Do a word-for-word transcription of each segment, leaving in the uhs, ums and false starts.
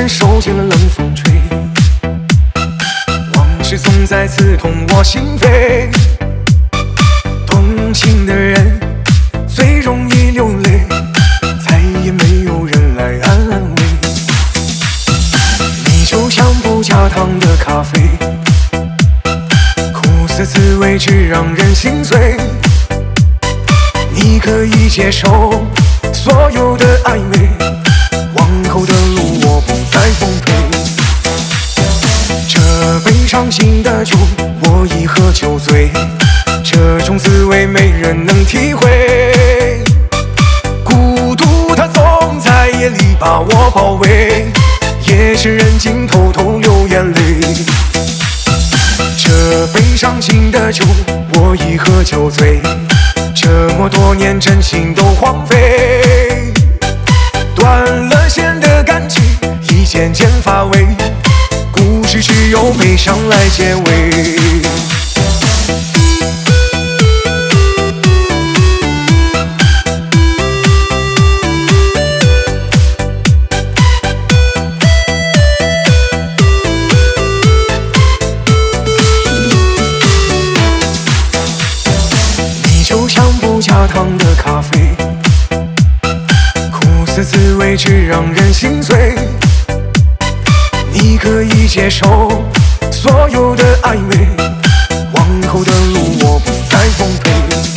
人受尽了冷风吹，往事总在刺痛我心扉。动情的人最容易流泪，再也没有人来安慰。你就像不加糖的咖啡，苦涩滋味只让人心碎。你可以接受所有的暧昧，往后的路我不再奉陪。这杯伤心的酒，我已喝酒醉，这种滋味没人能体会。孤独它总在夜里把我包围，夜深人静偷偷流眼泪。这杯伤心的酒，我已喝酒醉，这么多年真心都荒废。断了线的感情已渐渐乏味，故事只有悲伤来结尾。就像不加糖的咖啡，苦涩滋味只让人心碎。你可以接受所有的暧昧，往后的路我不再奉陪。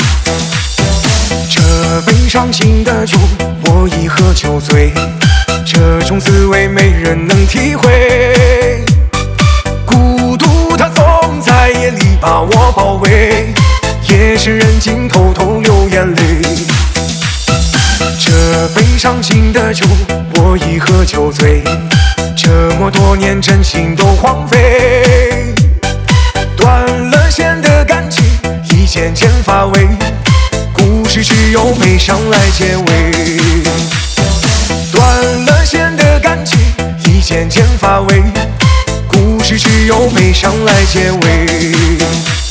这杯伤心的酒，我已喝酒醉，这种滋味没人能体会。孤独它总在夜里把我包围，夜深人静偷偷流眼泪。这杯伤心的酒，我已喝酒醉，这么多年真心都荒废。断了线的感情已渐渐乏味，故事只有悲伤来结尾。断了线的感情已渐渐乏味，故事只有悲伤来结尾。